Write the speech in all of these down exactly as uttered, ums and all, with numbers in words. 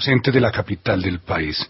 ausentes de la capital del país.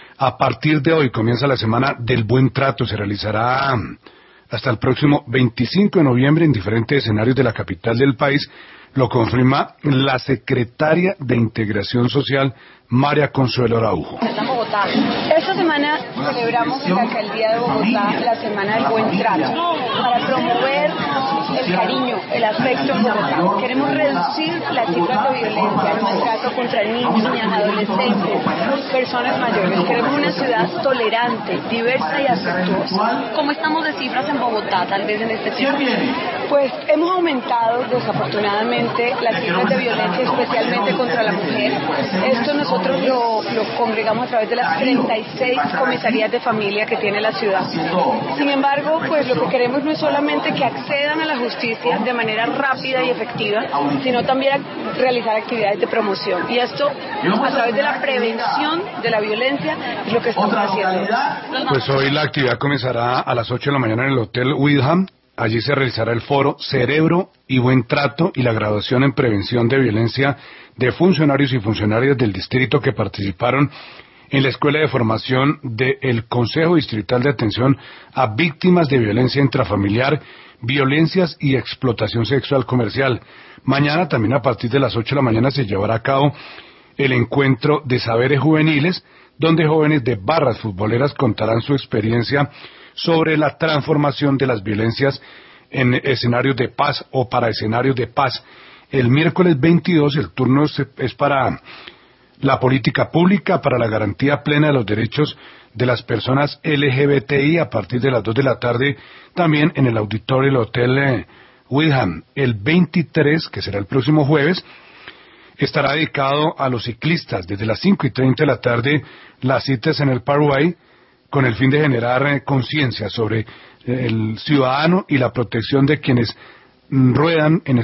A partir de hoy comienza la Semana del Buen Trato. Se realizará hasta el próximo veinticinco de noviembre en diferentes escenarios de la capital del país. Lo confirma la secretaria de Integración Social, María Consuelo Araujo. En Bogotá. Esta semana celebramos en la Alcaldía de Bogotá la Semana del Buen Trato para promover el cariño, el afecto en Bogotá. Queremos reducir las cifras de violencia, el maltrato contra niños, niñas, adolescentes, personas mayores. Queremos una ciudad tolerante, diversa y afectuosa. ¿Cómo estamos de cifras en Bogotá, tal vez en este tiempo? Pues hemos aumentado desafortunadamente las cifras de violencia, especialmente contra la mujer. Esto nosotros lo, lo congregamos a través de las treinta y seis comisarías de familia que tiene la ciudad. Sin embargo, pues lo que queremos no es solamente que accedan a la justicia de manera rápida y efectiva, sino también realizar actividades de promoción. Y esto, a través de la prevención de la violencia, es lo que estamos haciendo. Pues hoy la actividad comenzará a las ocho de la mañana en el Hotel Windham. Allí se realizará el foro Cerebro y Buen Trato y la graduación en prevención de violencia de funcionarios y funcionarias del distrito que participaron en la Escuela de Formación del Consejo Distrital de Atención a Víctimas de Violencia Intrafamiliar, Violencias y Explotación Sexual Comercial. Mañana, también a partir de las ocho de la mañana, se llevará a cabo el encuentro de saberes juveniles, donde jóvenes de barras futboleras contarán su experiencia sobre la transformación de las violencias en escenarios de paz o para escenarios de paz. El miércoles veintidós el turno es para la política pública para la garantía plena de los derechos de las personas L G B T I a partir de las dos de la tarde, también en el auditorio del Hotel eh, Windham. El veintitrés, que será el próximo jueves, estará dedicado a los ciclistas. Desde las cinco y treinta de la tarde, las citas en el Parkway, con el fin de generar eh, conciencia sobre eh, el ciudadano y la protección de quienes mm, ruedan en